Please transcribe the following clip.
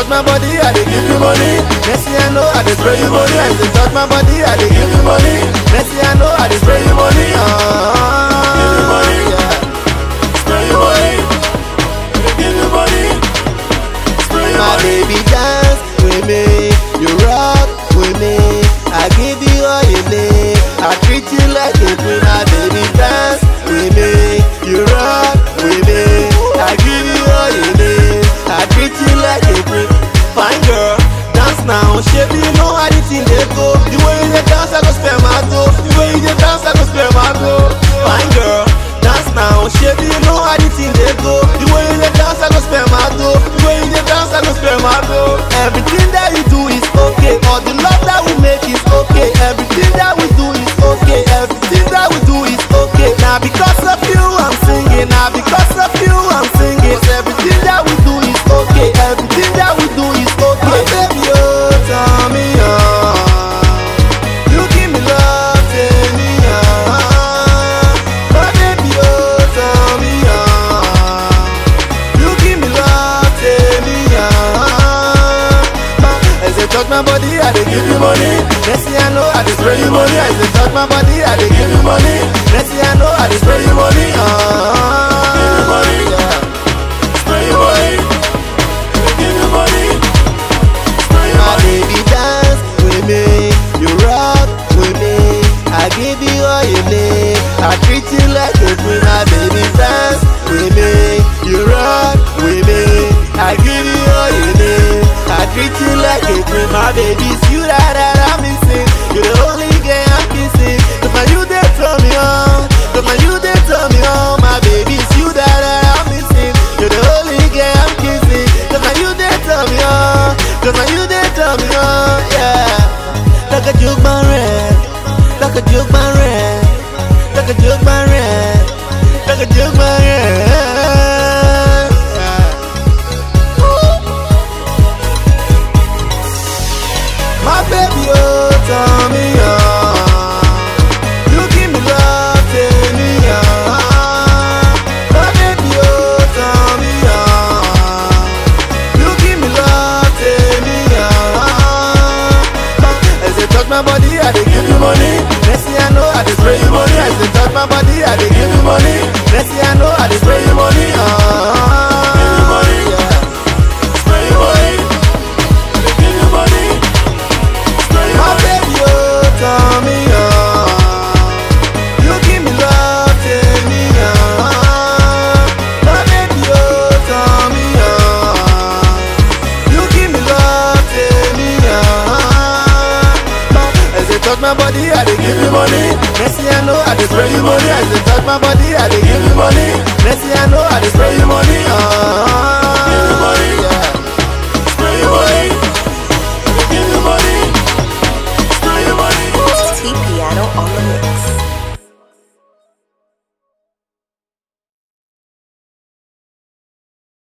touch my body, I dey give you money. Messi, I know I dey spray you money. As they touch my body, I dey give you money. Messi, I know I dey spray you money. Give you money, yeah. Spray you money. Give you money. Spray you money. My baby dance with me, you rock with me. I give you all you need. I treat you like a queen. My baby dance with me, you rock with me. I give you all you need. I treat you like a queen. Fine girl, dance now. Shape you know how the thing they go. The way you dey dance, I go spend my dough. The way you dey dance, I go spend my dough. Fine girl, dance now. Shape you know how the thing they go. The way you dey dance, I go spend my dough. The way you dey dance, I go spend my dough. Everything that you do is okay. All the love that we make is okay. Everything that we do is okay. Everything that we do is okay. Now because of you, I'm singing. Now because of you, I'm singing. Everything that we do is okay. Everything that we do is okay. Baby, oh, tell me, you give me love, tell me, my baby, oh, tell me, you give me love, tell me, as they touch my body, I dey give you money. Messi, I know I dey spray you money. As they touch my body, I dey give you money. Messi, I know I dey spray you money. Give you money, yeah. Spray you money. Give you money. Spray you money. My baby dance with me, you rock with me. I give you all you need. I treat you like a queen. My baby dance with me, you rock with me. I give you all you need. I treat you like a queen. My baby's you that I'm missing. You're the only girl I'm kissing. Cause my you they turn me on. Cause my you they turn me on. My baby's you that I'm missing. You're the only girl I'm kissing. Cause my you they turn me on. Cause my you they turn me on. Yeah. Like a juke man red. Like a juke man red. Like a juke man red. Like a juke man red.